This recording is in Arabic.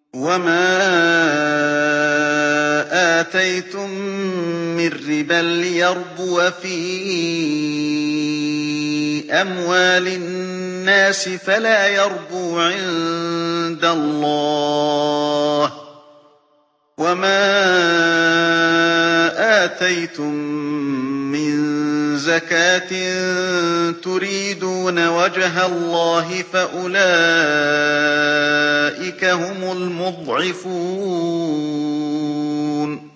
وَمَا آتَيْتُم مِّن رِّبًا لِّيَرْبُوَ فِي أَمْوَالِ النَّاسِ فَلَا يَرْبُو عِندَ اللَّهِ ۖ وَمَا آتَيْتُم مِّن زَكَاةٍ تُرِيدُونَ وَجْهَ اللَّهِ فَأُولَٰئِكَ هُمُ الْمُضْعِفُونَ